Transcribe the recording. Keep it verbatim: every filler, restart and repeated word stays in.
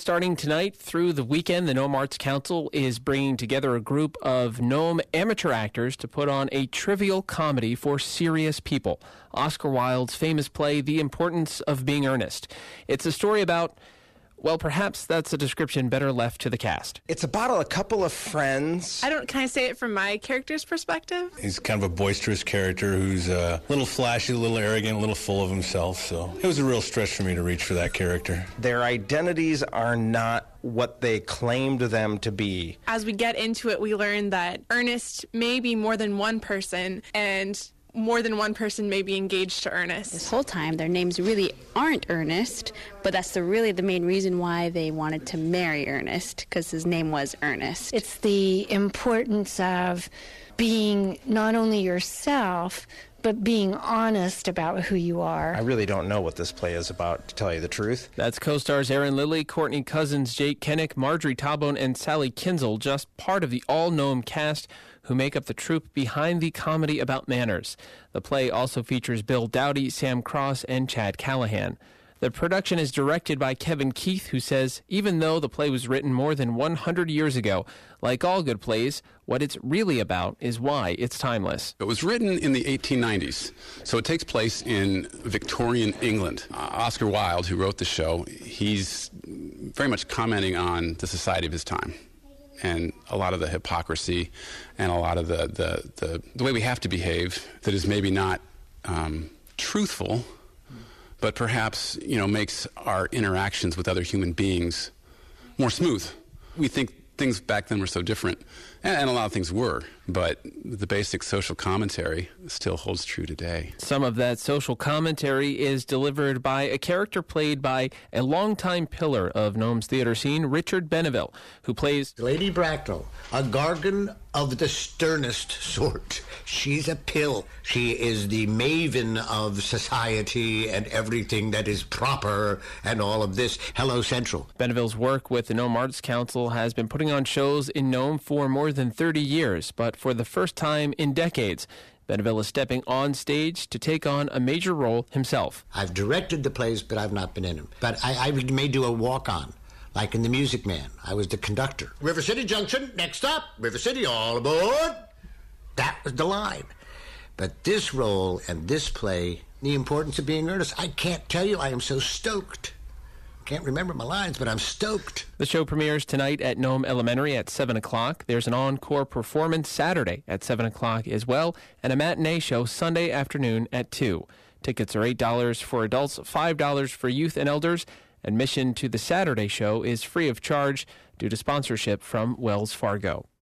starting tonight through the weekend, the Nome Arts Council is bringing together a group of Nome amateur actors to put on a trivial comedy for serious people. Oscar Wilde's famous play, The Importance of Being Earnest. It's a story about, well, perhaps that's a description better left to the cast. It's about a couple of friends. I don't, can I say it from my character's perspective? He's kind of a boisterous character who's a little flashy, a little arrogant, a little full of himself. So it was a real stretch for me to reach for that character. Their identities are not what they claimed them to be. As we get into it, we learn that Ernest may be more than one person, and more than one person may be engaged to Ernest. This whole time, their names really aren't Ernest, but that's the, really the main reason why they wanted to marry Ernest, because his name was Ernest. It's the importance of being not only yourself, but being honest about who you are. I really don't know what this play is about, to tell you the truth. That's co-stars Erin Lilly, Courtney Cousins, Jake Kennick, Marjorie Talbone, and Sally Kinzel, just part of the all-Nome cast who make up the troupe behind the comedy about manners. The play also features Bill Dowdy, Sam Cross, and Chad Callahan. The production is directed by Kevin Keith, who says, even though the play was written more than one hundred years ago, like all good plays, what it's really about is why it's timeless. It was written in the eighteen nineties, so it takes place in Victorian England. Uh, Oscar Wilde, who wrote the show, he's very much commenting on the society of his time and a lot of the hypocrisy and a lot of the, the, the, the way we have to behave that is maybe not um, truthful, but perhaps, you know, makes our interactions with other human beings more smooth. We think things back then were so different, and, and a lot of things were, but the basic social commentary still holds true today. Some of that social commentary is delivered by a character played by a longtime pillar of Nome's theater scene, Richard Benneville, who plays Lady Bracknell, a gargan of the sternest sort. She's a pill. She is the maven of society and everything that is proper and all of this. Hello, Central. Benneville's work with the Nome Arts Council has been putting on shows in Nome for more than thirty years, but for the first time in decades, Benneville is stepping on stage to take on a major role himself. I've directed the plays, but I've not been in them. But I, I may do a walk-on. Like in The Music Man, I was the conductor. River City Junction, next up. River City, all aboard. That was the line. But this role and this play, The Importance of Being Earnest, I can't tell you, I am so stoked. Can't remember my lines, but I'm stoked. The show premieres tonight at Nome Elementary at seven o'clock. There's an encore performance Saturday at seven o'clock as well, and a matinee show Sunday afternoon at two. Tickets are eight dollars for adults, five dollars for youth and elders. Admission to the Saturday show is free of charge due to sponsorship from Wells Fargo.